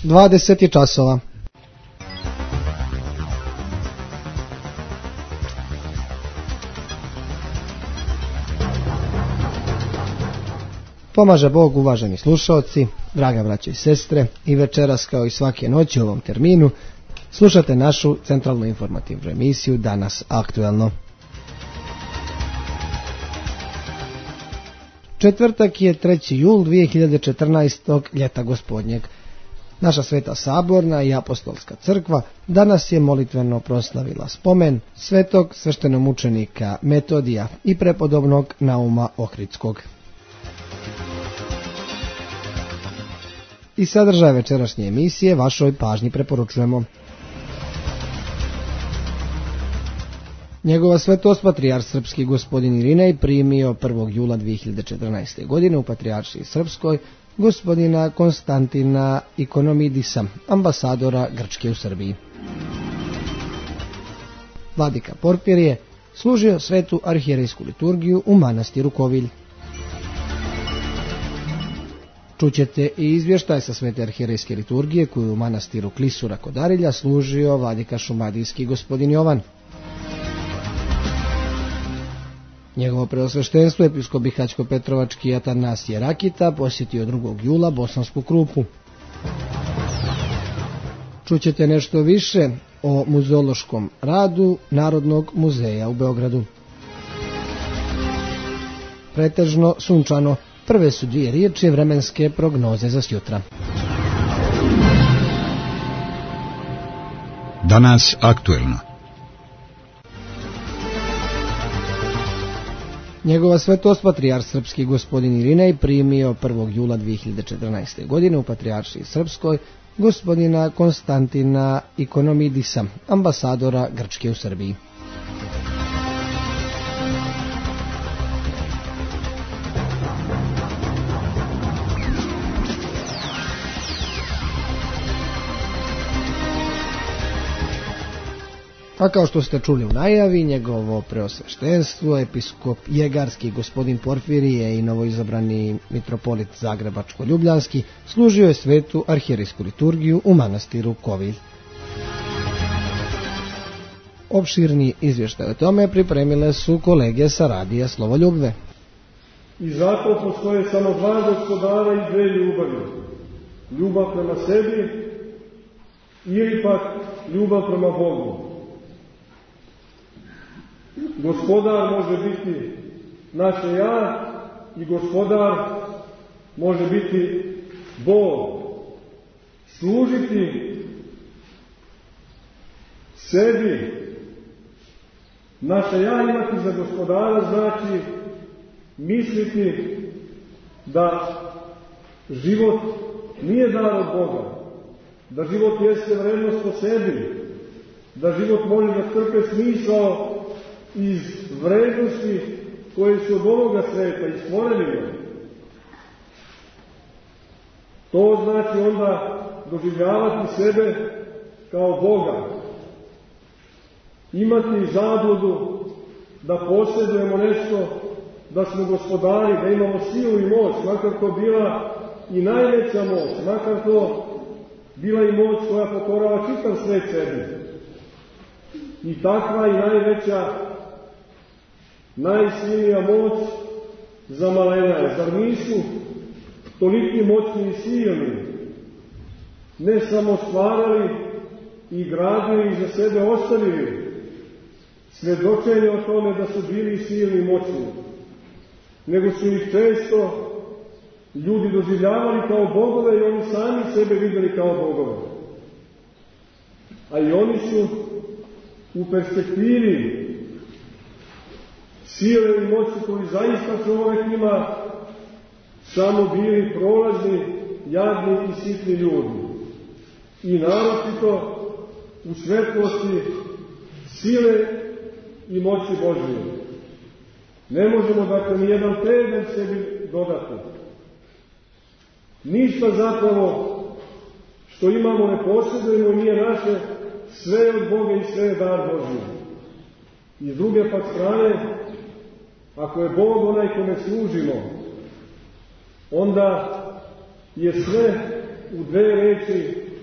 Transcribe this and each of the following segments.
20 je časova. Pomaže Bog, uvaženi slušaoci, draga braćo i sestre, i večeras kao i svake noći u ovom terminu slušate našu centralnu informativnu emisiju Danas aktuelno. Četvrtak je 3. jul 2014. ljeta gospodnjeg. Naša Sveta Saborna i Apostolska crkva danas je molitveno proslavila spomen svetog sveštenomučenika Metodija i prepodobnog Nauma Ohridskog. I sadržaj večerašnje emisije vašoj pažnji preporučujemo. Njegova svetost patrijarh srpski gospodin Irinej primio 1. jula 2014. godine u Patrijaršiji Srpskoj gospodina Konstantina Ikonomidisa, ambasadora Grčke u Srbiji. Vladika Porfirije služio svetu arhijerejsku liturgiju u manastiru Kovilj. Čućete i izvještaj sa svete arhijerejske liturgije koju u manastiru Klisura kod Arilja služio vladika šumadijski gospodin Jovan. Njegovo preosveštenstvo episkop Bihaćko-Petrovački Atanasije Rakita posjetio 2. jula Bosansku Krupu. Čućete nešto više o muzeološkom radu Narodnog muzeja u Beogradu. Pretežno sunčano. Prve su dvije riječi vremenske prognoze za sjutra. Danas aktuelno. Njegova svetost patrijarh srpski gospodin Irinej primio 1. jula 2014. godine u Patrijaršiji Srpskoj gospodina Konstantina Ikonomidisa, ambasadora Grčke u Srbiji. A kao što ste čuli u najavi, njegovo preosveštenstvo, episkop Jegarski gospodin Porfirije i novoizabrani mitropolit Zagrebačko-Ljubljanski služio je svetu arhijerejsku liturgiju u manastiru Kovilj. Opširni izvještaj o tome pripremile su kolege sa radija Slovoljubve. I zato postoje samo dva gospodara i dve ljubavi. Ljubav prema sebi ili pak ljubav prema Bogu. Gospodar može biti naše ja i gospodar može biti Bog. Služiti sebi, naše ja imati za gospodara znači misliti da život nije dar od Boga, da život jeste vrednost po sebi, da život može da crpe smisao iz vrednosti koje su od ovoga sveta i stvoreni. To znači onda doživljavati sebe kao Boga. Imati zabludu da posjedujemo nešto, da smo gospodari, da imamo silu i moć, makar to bila i najveća moć, makar to bila i moć koja pokorava čitav svet sebi. I takva i najveća, najsilnija moć zamalena je. Zar nisu toliki moćni i silni ne samo stvarali i gradili i za sebe ostavili svjedočenje o tome da su bili silni i moćni, nego su ih često ljudi doživljavali kao bogove i oni sami sebe vidjeli kao bogove. A i oni su u perspektivi sile i moći koji zaista čovjek ima samo bili prolazni, jadni i sitni ljudi. I naročito u svetlosti sile i moći Božije. Ne možemo dakle ni jedan pedalj sebi dodati. Ništa zapravo što imamo ne posjedujemo nije naše, sve od Boga i sve je dar Božji. I s druge pak strane, ako je Bog onaj kome služimo, onda je sve u dve reči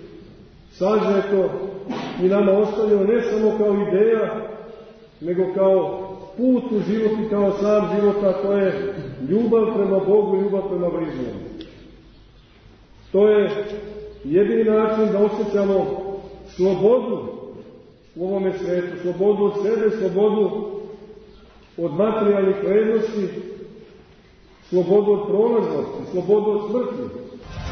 sažeto i nama ostavljeno ne samo kao ideja, nego kao put u život i kao sam život, a to je ljubav prema Bogu i ljubav prema bližnjem. To je jedini način da osjećamo slobodu u ovome svijetu, slobodu od sebe, slobodu od materijalnih vrednosti, slobodu od prolaznosti, slobodu od smrti.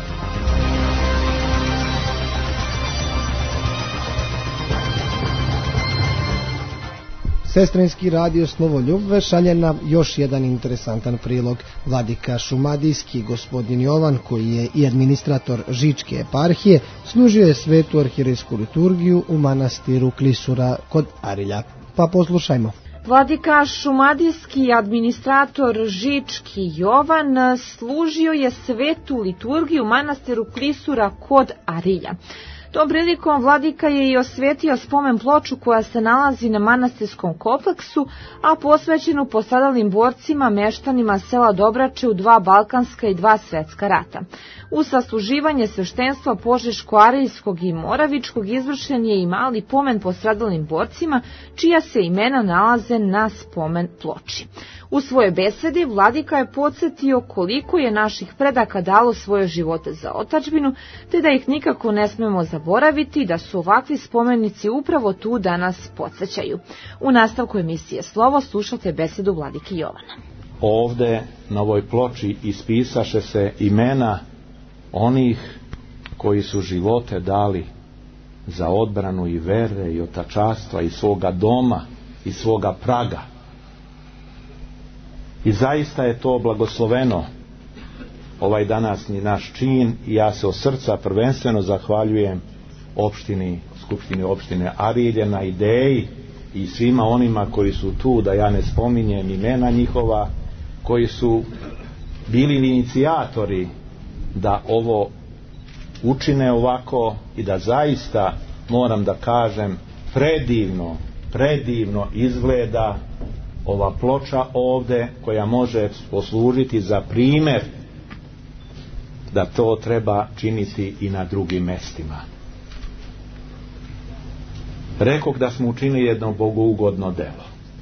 Sestrinski radio Slovo Ljubve šalje nam još jedan interesantan prilog. Vladika šumadijski gospodin Jovan, koji je i administrator Žičke eparhije, služio je svetu arhirejsku liturgiju u manastiru Klisura kod Arilja. Pa poslušajmo. Vladika šumadijski administrator Žički Jovan služio je svetu liturgiju u manastiru Klisura kod Arilja. Tom prilikom vladika je i osvetio spomen ploču koja se nalazi na manastirskom kompleksu, a posvećenu postadalim borcima, meštanima sela Dobrače u 2 balkanska i 2 svetska rata. U sasluživanje sveštenstva Požeško-Arijskog i Moravičkog izvršen je i mali pomen postadalim borcima, čija se imena nalaze na spomen ploči. U svojoj besedi vladika je podsjetio koliko je naših predaka dalo svoje živote za otadžbinu, te da ih nikako ne smemo zaboraviti, da su ovakvi spomenici upravo tu da nas podsjećaju. U nastavku emisije Slovo slušate besedu vladike Jovana. Ovde na ovoj ploči ispisaše se imena onih koji su živote dali za odbranu i vere i otačastva i svoga doma i svoga praga. I zaista je to blagosloveno, ovaj današnji naš čin, i ja se od srca prvenstveno zahvaljujem Skupštini opštine Arilje na ideji i svima onima koji su tu, da ja ne spominjem imena njihova, koji su bili inicijatori da ovo učine ovako i da zaista, moram da kažem, predivno izgleda ova ploča ovde, koja može poslužiti za primjer da to treba činiti i na drugim mestima. Rekoh da smo učinili jedno bogougodno delo.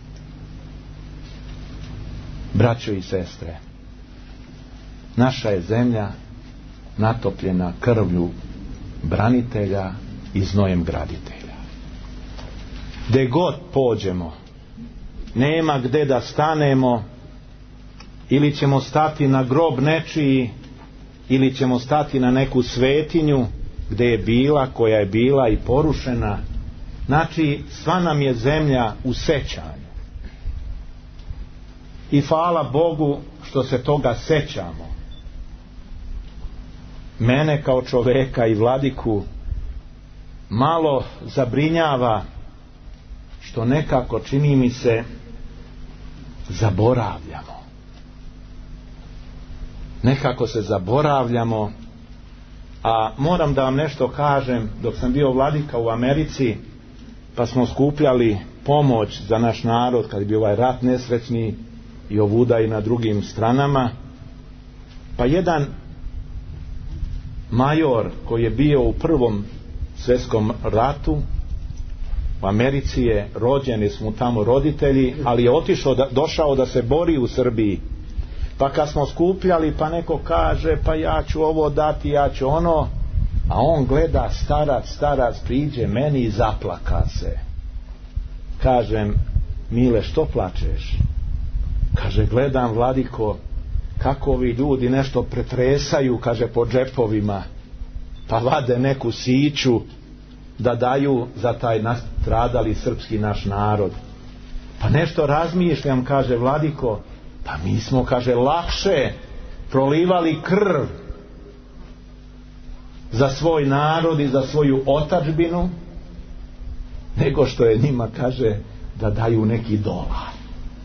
Braćo i sestre, naša je zemlja natopljena krvlju branitelja i znojem graditelja. Gde god pođemo, nema gde da stanemo, ili ćemo stati na grob nečiji, ili ćemo stati na neku svetinju gde je bila, koja je bila i porušena. Znači, sva nam je zemlja u sećanju. I hvala Bogu što se toga sećamo. Mene kao čoveka i vladiku malo zabrinjava što nekako, čini mi se, zaboravljamo. Nekako se zaboravljamo, a moram da vam nešto kažem. Dok sam bio vladika u Americi, pa smo skupljali pomoć za naš narod kad je bio ovaj rat nesrećni i ovuda i na drugim stranama, pa jedan major koji je bio u Prvom svjetskom ratu u Americi je rođen, jer smo tamo roditelji, ali je došao da se bori u Srbiji. Pa kad smo skupljali, pa neko kaže, pa ja ću ovo dati, ja ću ono, a on gleda, starac priđe meni i zaplaka se. Kažem, Mile, što plačeš? Kaže, gledam, vladiko, kako ovi ljudi nešto pretresaju, kaže, po džepovima, pa vade neku siću da daju za taj nastradali srpski naš narod. Pa nešto razmišljam, kaže, vladiko, pa mi smo, kaže, lakše prolivali krv za svoj narod i za svoju otadžbinu, nego što je njima, kaže, da daju neki dolar.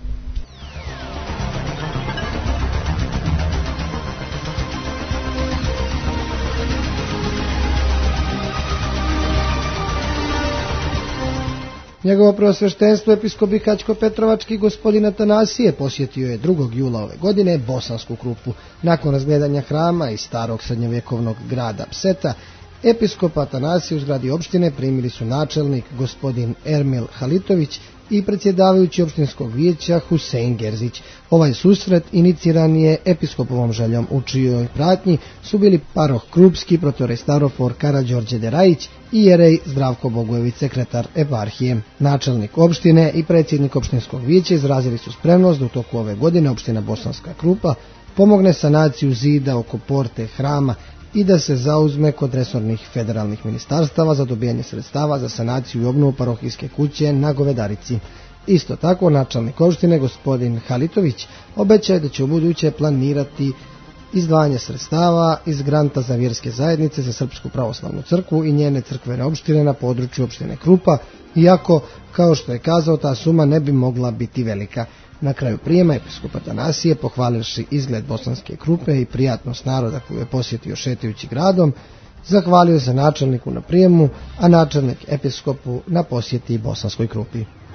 Njegovo preosveštenstvo episkop Bihaćko-Petrovački gospodin Atanasije posjetio je 2. jula ove godine Bosansku Krupu. Nakon razgledanja hrama iz starog srednjovjekovnog grada Pseta Episkopa Atanasija u zgradi opštine primili su načelnik gospodin Ermil Halitović i predsjedavajući opštinskog vijeća Husein Gerzić. Ovaj susret iniciran je episkopovom željom, u čijoj pratnji su bili paroh Krupski, protorej Starofor Karađorđe Derajić i jerej Zdravko Bogojević, sekretar eparhije. Načelnik opštine i predsjednik opštinskog vijeća izrazili su spremnost da u toku ove godine opština Bosanska Krupa pomogne sanaciju zida oko porte hrama i da se zauzme kod resornih federalnih ministarstava za dobijanje sredstava za sanaciju i obnovu parohijske kuće na Govedarici. Isto tako, načelnik opštine gospodin Halitović obećaje da će ubuduće planirati izdvajanje sredstava iz granta za vjerske zajednice za Srpsku pravoslavnu crkvu i njene crkvene opštine na području opštine Krupa, iako, kao što je kazao, ta suma ne bi mogla biti velika. Na kraju prijema episkop Atanasije, pohvalivši izgled Bosanske Krupe i prijatnost naroda koju je posjetio šetajući gradom, zahvalio se načelniku na prijemu, a načelnik episkopu na posjeti Bosanskoj Krupi.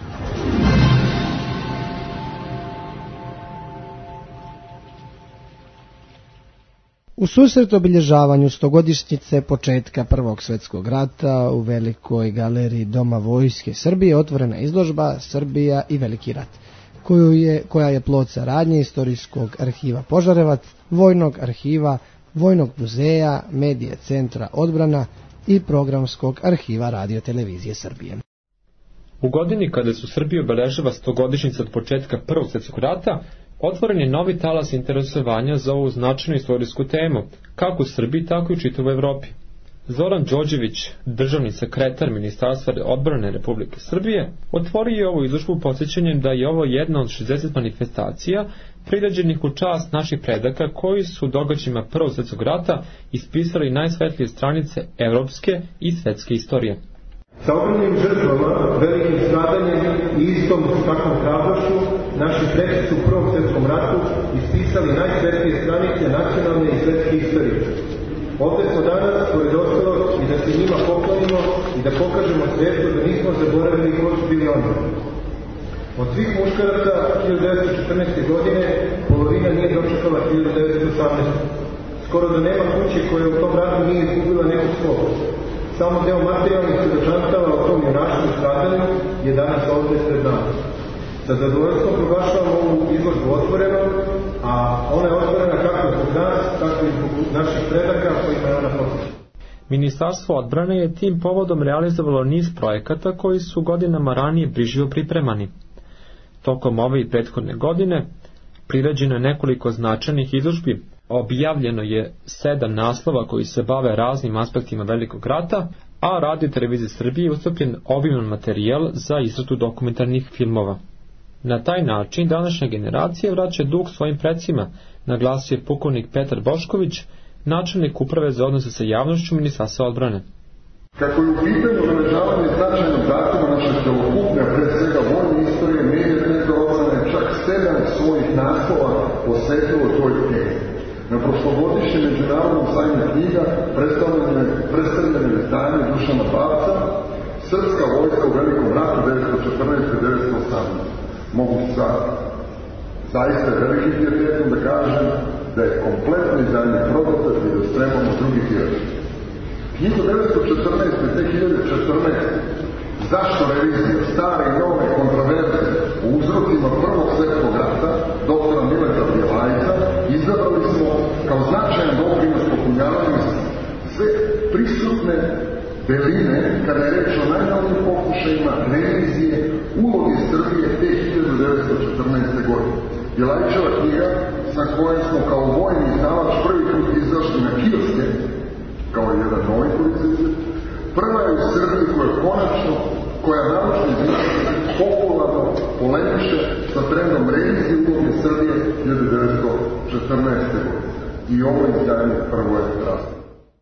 U susret obilježavanju 100-godišnjice početka Prvog svjetskog rata u Velikoj galeriji Doma vojske Srbije otvorena izložba Srbija i Veliki rat, koja je plod saradnje Istorijskog arhiva Požarevac, Vojnog arhiva, Vojnog muzeja, Medije centra Odbrana i Programskog arhiva Radio-televizije Srbije. U godini kada se u Srbiji obeležava 100-godišnjica od početka Prvog svjetskog rata, otvoren je novi talas interesovanja za ovu značajnu istorijsku temu, kako u Srbiji, tako i u čitavoj Evropi. Zoran Đorđević, državni sekretar Ministarstva odbrane Republike Srbije, otvorio je ovu izložbu podsjećanjem da je ovo jedna od 60 manifestacija priređenih u čast naših predaka koji su događajima Prvog svjetskog rata ispisali najsvetlije stranice evropske i svetske istorije. Sa ogromnim žrtvama, velikim stradanjem i istom takvom hrabrošću, naši preci su u Prvom svjetskom ratu ispisali najsvetlije stranice nacionalne i svetske istorije. Ovdje smo danas, pored ostalog, i da se njima poklonimo i da pokažemo svijetu da nismo zaboravili ko su bili oni. Od svih muškaraca 1914. godine polovina nije dočekala 1918. Skoro da nema kuće koja u tom ratu nije izgubila nekog svog. Samo deo materijalnih svjedočanstava o tom junačkom stradanju je danas ovdje pred nama. Sa zadovoljstvom proglašavamo ovu izložbu otvorenom, a ona je otvorena kako zbog nas, tako i zbog naših predaka kojima je ona posvećena. Ministarstvo odbrane je tim povodom realizovalo niz projekata koji su godinama ranije brižljivo pripremani. Tokom ove i prethodne godine priređeno je nekoliko značajnih izložbi, objavljeno je 7 naslova koji se bave raznim aspektima Velikog rata, a Radio-televiziji Srbije je ustupljen obiman materijal za izradu dokumentarnih filmova. Na taj način današnja generacija vraća dug svojim precima, naglasio je pukovnik Petar Bošković, načelnik uprave za odnose sa javnošću Ministarstva odbrane. Kako je u pitanju obeležavanje značajnog datuma naše celokupne, pre svega vojne istorije, Medije centra odbrane čak 7 svojih naslova posvetilo toj temi. Na prošlogodišnjem međunarodnom sajmu knjiga predstavljeno je izdanje Dušana Babca, Srpska vojska u Velikom ratu 1914-1918. Mogu zaista velikim pijetetom da kažem da je kompletno izdanje prodato i da spremamo drugi tiraž. Knjigu 1914-2014 Zašto revizija, stare i nove kontroverze u uzrocima Prvog svjetskog rata doktora Mileta Bjelajca izabrali smo kao značajan doprinos popunjavanju sve prisutne beline kada je reč o najnovijim pokušajima revizije uloge Srbije te 1914. godine. Bjelajčeva knjiga sa kojom smo kao vojni izdavač prvi put izašli na kioske, kao jedan novi proizvod, prva je u Srbiji koja naučni izvješće popularno polemiše sa trendom revizije uloge Srbije 1914. godine. I ovo izdanje prvo je razlog.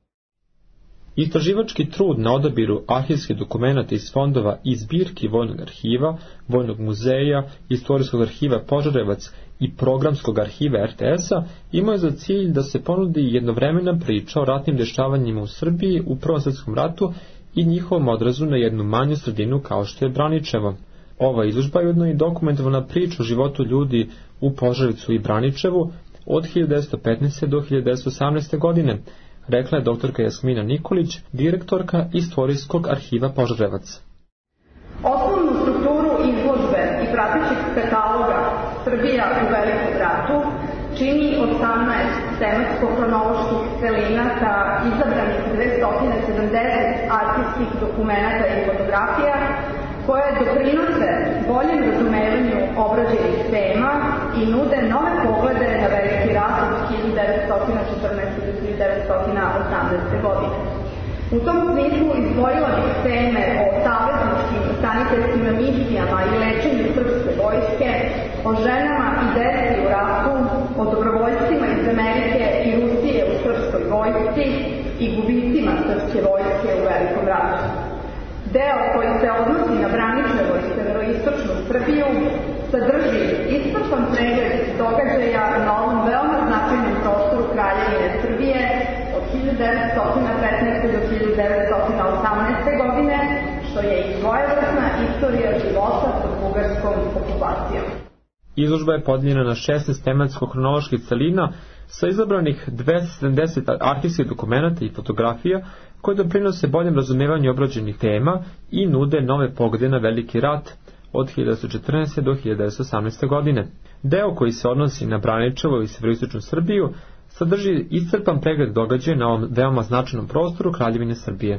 Istraživački trud na odabiru arhivskih dokumenata iz fondova i zbirki Vojnog arhiva, Vojnog muzeja, Istorijskog arhiva Požarevac i Programskog arhiva RTS-a imao je za cilj da se ponudi jednovremena priča o ratnim dešavanjima u Srbiji u Prvom svjetskom ratu i njihovom odrazu na jednu manju sredinu kao što je Braničevo. Ova izložba je ujedno i dokumentovana priča o životu ljudi u Požarevcu i Braničevu od 1915. do 1918. godine, rekla je doktorka Jasmina Nikolić, direktorka Istorijskog arhiva Požarevac. Osnovnu strukturu izložbe i pratećeg kataloga Srbija u Velikom ratu čini 18 tematsko-hronoloških celina sa izabranih 270 arhivskih dokumenata i fotografija koje doprinose boljem razumevanju obrađenih tema i nude nove poglede na Veliki rat od 1914. do 1918. godine. U tom smislu izdvojila bih teme o savezničkim sanitetskim misijama i lečenju srpske vojske, o ženama i deci u ratu, o dobrovoljcima iz Amerike i Rusije u srpskoj vojsci i gubicima srpske vojske u Velikom ratu. Deo koji se odnosi na Braničevo i severoistočnu Srbiju sadrži iscrpan pregled događaja na ovom veoma značajnom prostoru Kraljevine Srbije od 1915. do 1918. godine, što je i svojevrsna istorija života pod bugarskom okupacijom. Izložba je podijeljena na 16 tematsko-hronoloških celina sa izabranih 270 arhivskih dokumenata i fotografija koje doprinose boljem razumevanju obrađenih tema i nude nove poglede na Veliki rat od 1914. do 1918. godine. Deo koji se odnosi na Braničevo i severoistočnu Srbiju sadrži iscrpan pregled događaja na ovom veoma značajnom prostoru Kraljevine Srbije.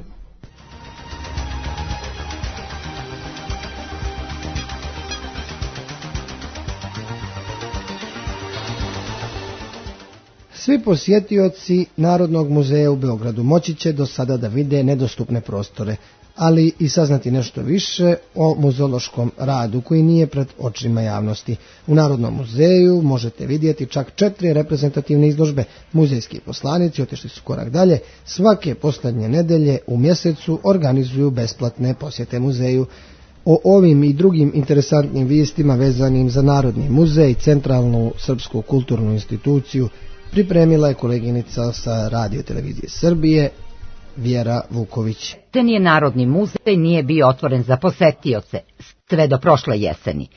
Svi posjetioci Narodnog muzeja u Beogradu moći će do sada da vide nedostupne prostore, ali i saznati nešto više o muzeološkom radu koji nije pred očima javnosti. U Narodnom muzeju možete vidjeti čak 4 reprezentativne izložbe. Muzejski poslanici otišli su korak dalje. Svake poslednje nedelje u mjesecu organizuju besplatne posjete muzeju. O ovim i drugim interesantnim vijestima vezanim za Narodni muzej, Centralnu srpsku kulturnu instituciju, pripremila je koleginica sa Radio televizije Srbije, Vjera Vuković. Narodni muzej nije bio otvoren za posetioce sve do prošle jeseni.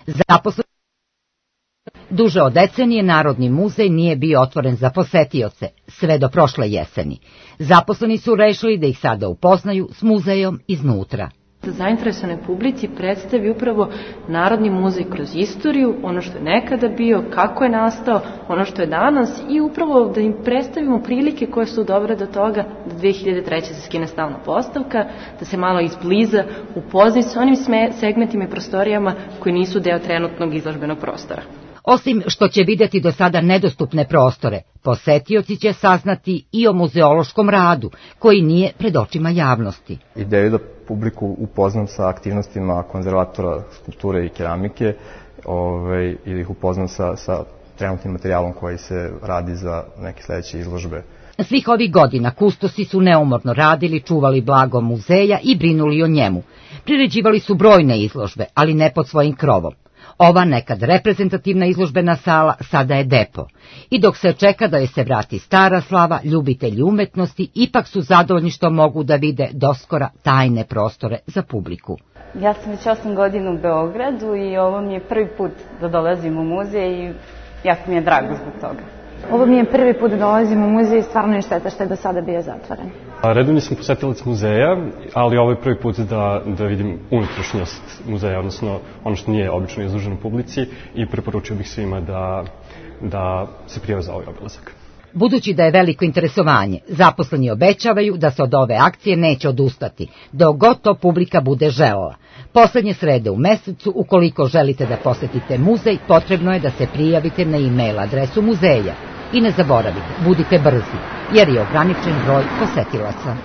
Duže od decenije Narodni muzej nije bio otvoren za posetioce sve do prošle jeseni. Zaposleni su rešili da ih sada upoznaju s muzejom iznutra. Zainteresovanoj publici predstavi upravo Narodni muzej kroz istoriju, ono što je nekada bio, kako je nastao, ono što je danas i upravo da im predstavimo prilike koje su dobre do toga da 2003. se skine stalna postavka, da se malo izbliza upoznaju sa onim segmentima i prostorijama koji nisu deo trenutnog izložbenog prostora. Osim što će vidjeti do sada nedostupne prostore, posetioci će saznati i o muzeološkom radu, koji nije pred očima javnosti. Ideju da publiku upoznam sa aktivnostima konzervatora skulpture i keramike ili ih upoznam sa trenutnim materijalom koji se radi za neke sledeće izložbe. Svih ovih godina kustosi su neumorno radili, čuvali blago muzeja i brinuli o njemu. Priređivali su brojne izložbe, ali ne pod svojim krovom. Ova nekad reprezentativna izložbena sala sada je depo. I dok se čeka da joj se vrati stara slava, ljubitelji umetnosti ipak su zadovoljni što mogu da vide doskora tajne prostore za publiku. Ja sam već 8 godina u Beogradu i ovo mi je prvi put da dolazim u muzej i jako mi je drago zbog toga. Ovo mi je prvi put da dolazim u muzej i stvarno je šteta što je do sada bio zatvoren. Redovni sam posetilac muzeja, ali ovo je prvi put da vidim unutrašnjost muzeja, odnosno ono što nije obično izloženo publici i preporučio bih svima da se prijave za ovaj obilazak. Budući da je veliko interesovanje, zaposleni obećavaju da se od ove akcije neće odustati, dok god to publika bude želela. Poslednje srede u mesecu, ukoliko želite da posetite muzej, potrebno je da se prijavite na e-mail adresu muzeja. I ne zaboravite, budite brzi, jer je ograničen broj posetilaca.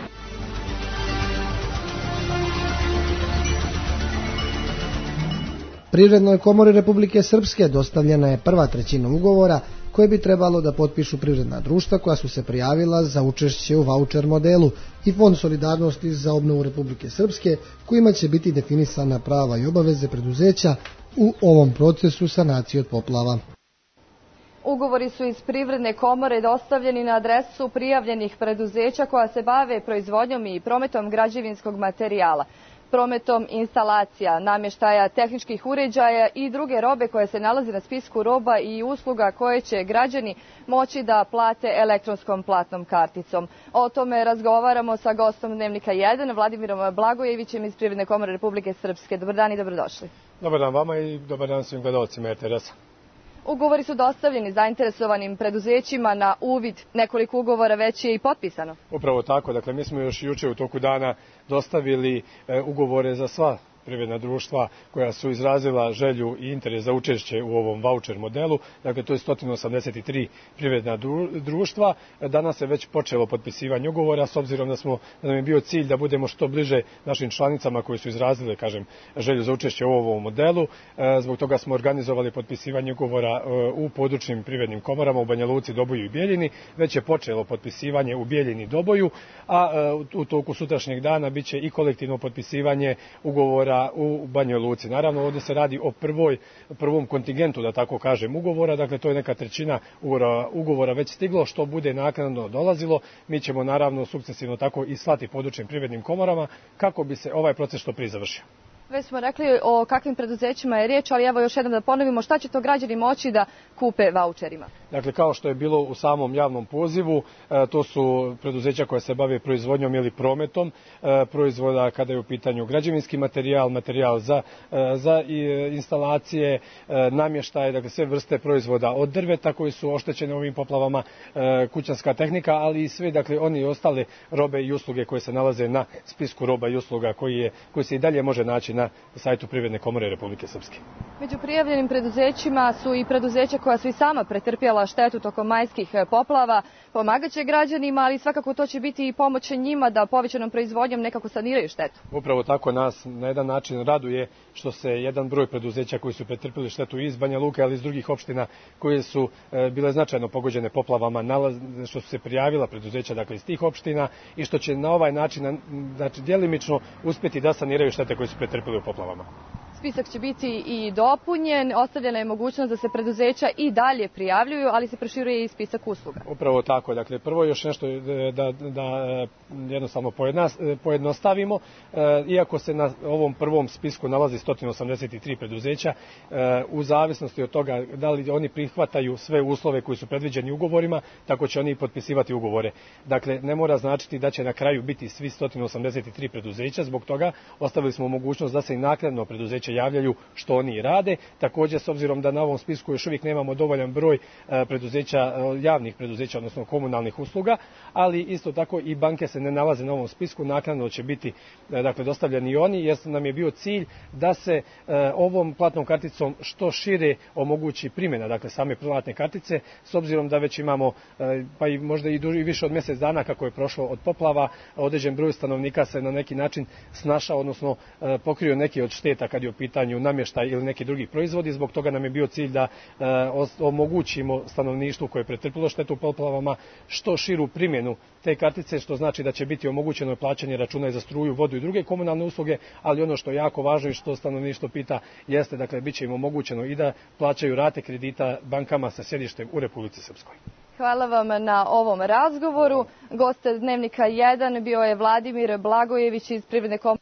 Privrednoj komori Republike Srpske dostavljena je prva trećina ugovora koje bi trebalo da potpišu privredna društva koja su se prijavila za učešće u vaučer modelu i Fond solidarnosti za obnovu Republike Srpske, kojima će biti definisana prava i obaveze preduzeća u ovom procesu sanacije od poplava. Ugovori su iz Privredne komore dostavljeni na adresu prijavljenih preduzeća koja se bave proizvodnjom i prometom građevinskog materijala. prometom instalacija, namještaja, tehničkih uređaja i druge robe koje se nalazi na spisku roba i usluga koje će građani moći da plate elektronskom platnom karticom. O tome razgovaramo sa gostom Dnevnika 1, Vladimirom Blagojevićem iz Privredne komore Republike Srpske. Dobar dan i dobrodošli. Dobar dan vama i dobar dan svim gledalcima RTS-a. Ugovori su dostavljeni zainteresovanim preduzećima na uvid. Nekoliko ugovora već je i potpisano. Upravo tako, dakle mi smo još juče u toku dana dostavili ugovore za sva privredna društva koja su izrazila želju i interes za učešće u ovom vaučer modelu. Dakle, to je 183 privredna društva. Danas je već počelo potpisivanje ugovora, s obzirom da nam je bio cilj da budemo što bliže našim članicama koji su izrazile, želju za učešće u ovom modelu. Zbog toga smo organizovali potpisivanje ugovora u područnim privrednim komorama u Banja Luci, Doboju i Bijeljini. Već je počelo potpisivanje u Bijeljini i Doboju, a u toku sutrašnjeg dana biće i kolektivno potpisivanje ugovora u Banjoj Luci. Naravno, ovdje se radi o prvom kontingentu, da tako kažem, ugovora, dakle to je neka trećina ugovora već stiglo, što bude naknadno dolazilo. Mi ćemo naravno sukcesivno tako i slati područnim privrednim komorama kako bi se ovaj proces što prije završio. Već smo rekli o kakvim preduzećima je riječ, ali evo još jednom da ponovimo šta će to građani moći da kupe vaučerima. Dakle, kao što je bilo u samom javnom pozivu, to su preduzeća koja se bave proizvodnjom ili prometom proizvoda kada je u pitanju građevinski materijal za instalacije, namještaje, dakle sve vrste proizvoda od drveta koji su oštećene ovim poplavama, kućanska tehnika, ali i sve, dakle, oni ostale robe i usluge koje se nalaze na spisku roba i usluga koji se i dalje može naći na sajtu Privredne komore Republike Srpske. Među prijavljenim preduzećima su i preduzeća koja su i sama pretrpjela štetu tokom majskih poplava. Pomagaće građanima, ali svakako to će biti i pomoć njima da povećanom proizvodnjom nekako saniraju štetu. Upravo tako nas na jedan način raduje što se jedan broj preduzeća koji su pretrpjeli štetu iz Banja Luke, ali i iz drugih opština koje su bile značajno pogođene poplavama, što su se prijavila preduzeća, dakle, iz tih opština, i što će na ovaj način, znači, djelimično uspjeti da saniraju štete koje su pretrpjeli u poplavama. Spisak će biti i dopunjen, ostavljena je mogućnost da se preduzeća i dalje prijavljuju, ali se proširuje i spisak usluga. Upravo tako, dakle prvo još nešto da jednostavno pojednostavimo, iako se na ovom prvom spisku nalazi 183 preduzeća, u zavisnosti od toga da li oni prihvataju sve uslove koji su predviđeni ugovorima, tako će oni i potpisivati ugovore. Dakle, ne mora značiti da će na kraju biti svi 183 preduzeća, zbog toga ostavili smo mogućnost da se i naknadno preduzeća javljaju, što oni i rade. Također, s obzirom da na ovom spisku još uvijek nemamo dovoljan broj javnih preduzeća, odnosno komunalnih usluga, ali isto tako i banke se ne nalaze na ovom spisku, naknadno će biti, dakle, dostavljeni i oni, jer nam je bio cilj da se ovom platnom karticom što šire omogući primjena, dakle, same platne kartice, s obzirom da već imamo, pa i možda i više od mjesec dana kako je prošlo od poplava, određen broj stanovnika se na neki način snašao, odnosno pokrio neki od šteta kad je u pitanju namještaj ili neki drugi proizvodi. Zbog toga nam je bio cilj da omogućimo stanovništvu koje je pretrpilo štetu u poplavama što širu primjenu te kartice, što znači da će biti omogućeno plaćanje računa za struju, vodu i druge komunalne usluge, ali ono što je jako važno i što stanovništvo pita jeste, dakle, bit će im omogućeno i da plaćaju rate kredita bankama sa sjedištem u Republici Srpskoj. Hvala vam na ovom razgovoru. Gost Dnevnika 1 bio je Vladimir Blagojević iz Privredne komore.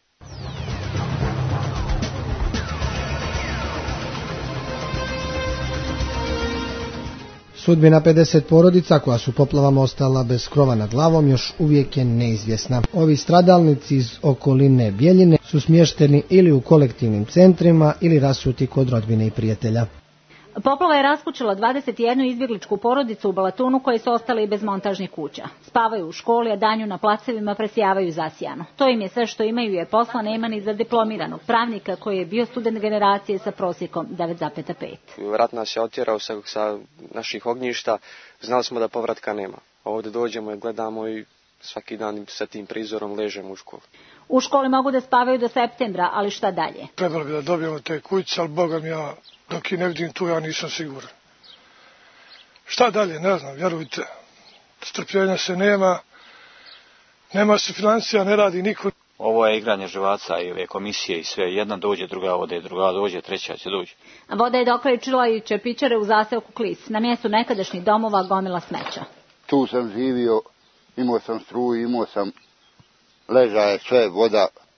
Sudbina 50 porodica koja su poplavama ostala bez krova nad glavom još uvijek je neizvjesna. Ovi stradalnici iz okoline Bijeljine su smješteni ili u kolektivnim centrima ili rasuti kod rodbine i prijatelja. Poplava je raskućila 21 izbjegličku porodicu u Balatunu koji su ostali bez montažnih kuća. Spavaju u školi, a danju na placevima presijavaju zasijano. To im je sve što imaju, jer posla nema ni za diplomiranog pravnika koji je bio student generacije sa prosjekom 9,5. Rat nas je otjerao sa naših ognjišta, znali smo da povratka nema. Ovdje dođemo i gledamo i svaki dan sa tim prizorom ležemo u školi. U školi mogu da spavaju do septembra, ali šta dalje? Trebalo bi da dobijemo te kuće, ali Boga mi ja, dok i ne vidim tu, ja nisam siguran. Šta dalje, ne znam, vjerujte. Strpljenja se nema se financija, ne radi niko. Ovo je igranje živaca i ove komisije i sve. Jedna dođe, druga ode, druga dođe, treća će doći. Voda je dokrajčila i čepičare u zaseoku Klis. Na mjestu nekadašnjih domova gomila smeća. Tu sam živio, imao sam struju, imao sam ležaje, sve, voda,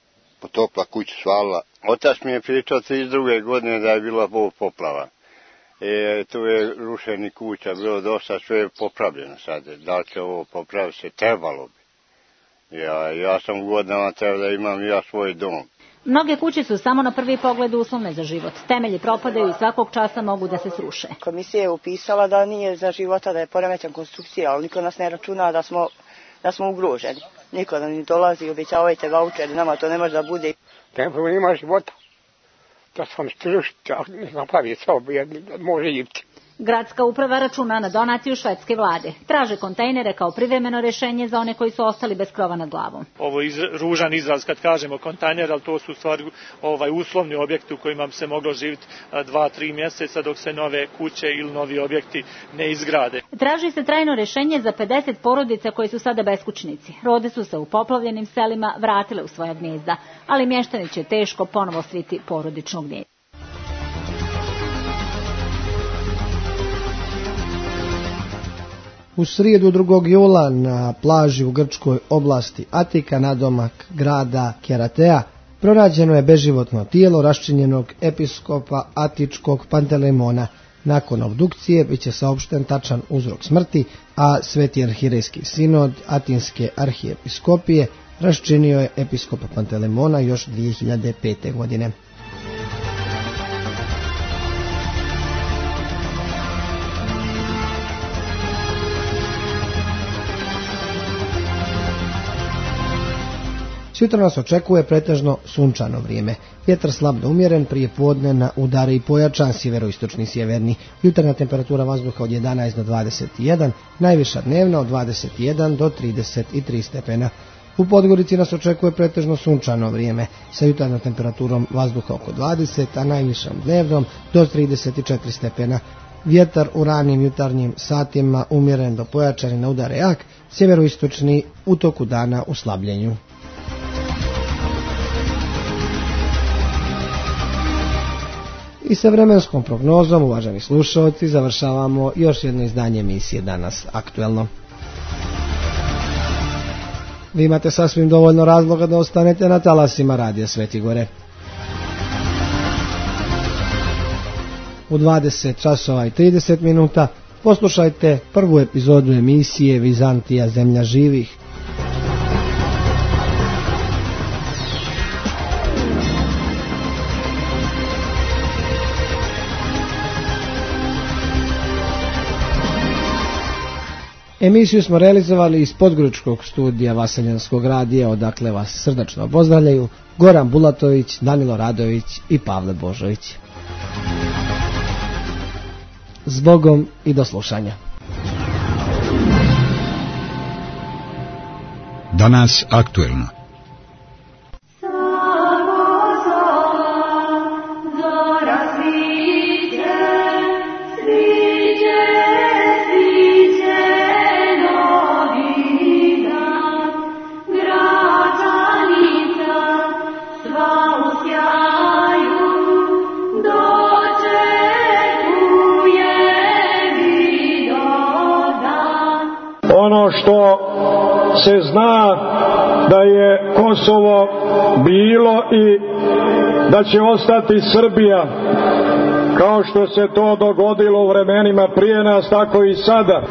potopla kuću, svalila. Otac mi je pričao 32. godine da je bila poplava. Tu je rušeni kuća, bilo dosta, sve je popravljeno sad. Da li će ovo popraviti se, trebalo bi. Ja sam u godinama trebao da imam ja svoj dom. Mnoge kuće su samo na prvi pogled uslovne za život. Temelji propadaju i svakog časa mogu da se sruše. Komisija je upisala da nije za života, da je poremećan konstrukcija, ali niko nas ne računa da smo ugroženi. Niko nam ne dolazi, obećavajte vaučeri, nama to ne može da bude. Tempo nema života. Da sam strušiti, ne napravi sobi, može živiti. Gradska uprava računa na donaciju švedske vlade. Traže kontejnere kao privremeno rešenje za one koji su ostali bez krova nad glavom. Ovo je ružan izraz kad kažemo kontejner, ali to su u stvari uslovni objekti u kojima se moglo živjeti 2-3 mjeseca dok se nove kuće ili novi objekti ne izgrade. Traži se trajno rešenje za 50 porodica koji su sada beskućnici. Rode su se u poplavljenim selima vratile u svoja gnjezda, ali mještani će teško ponovo sviti porodično gnjezdo. U srijedu 2. jula na plaži u grčkoj oblasti Atika nadomak grada Keratea pronađeno je beživotno tijelo raščinjenog episkopa Atičkog Pantelemona. Nakon obdukcije biće saopšten tačan uzrok smrti, a Sveti arhirejski sinod Atinske arhijepiskopije raščinio je episkopa Pantelemona još 2005. godine. Sutra nas očekuje pretežno sunčano vrijeme. Vjetar slab do umjeren, prije podne na udare i pojačan sjeveroistočni sjeverni. Jutarnja temperatura vazduha od 11 do 21, najviša dnevna od 21 do 33 stepena. U Podgorici nas očekuje pretežno sunčano vrijeme, sa jutarnjom temperaturom vazduha oko 20, a najvišom dnevnom do 34 stepena. Vjetar u ranim jutarnjim satima umjeren do pojačan na udare jak, sjeveroistočni u toku dana u slabljenju. I sa vremenskom prognozom, uvaženi slušalci, završavamo još jedno izdanje emisije Danas aktuelno. Vi imate sasvim dovoljno razloga da ostanete na talasima Radija Sveti Gore. U 20 časova i 30 minuta poslušajte prvu epizodu emisije Vizantija, zemlja živih. Emisiju smo realizovali iz podgoričkog studija Vaseljanskog radija, odakle vas srdačno pozdravljaju Goran Bulatović, Danilo Radović i Pavle Božović. Zbogom i do slušanja. Danas aktuelno. Ono što se zna da je Kosovo bilo i da će ostati Srbija, kao što se to dogodilo u vremenima prije nas, tako i sada.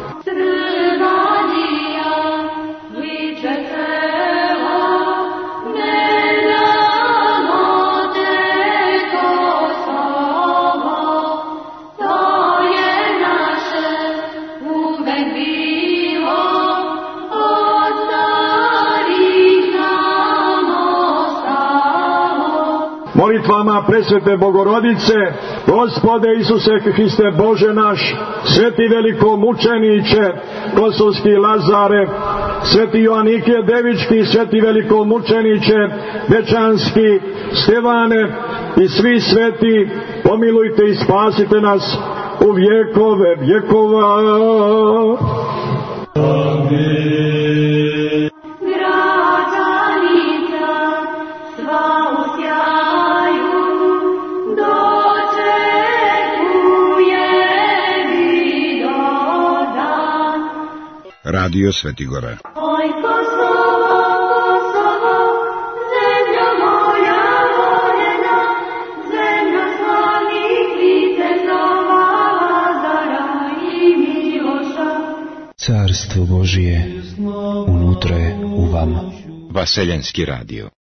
Molitvama presvete Bogorodice, Gospode Isuse Hriste Bože naš, sveti velikomučeniče, kosovski Lazare, sveti Joannikije Devički, sveti velikomučeniče, Dečanski, Stevane i svi sveti, pomilujte i spasite nas u vjekove vjekova. Amin. Radio Sveti Gora. Oj Kosovo, Kosovo, zemljo moja, Carstvo Božije unutra je u vama. Vaseljenski radio.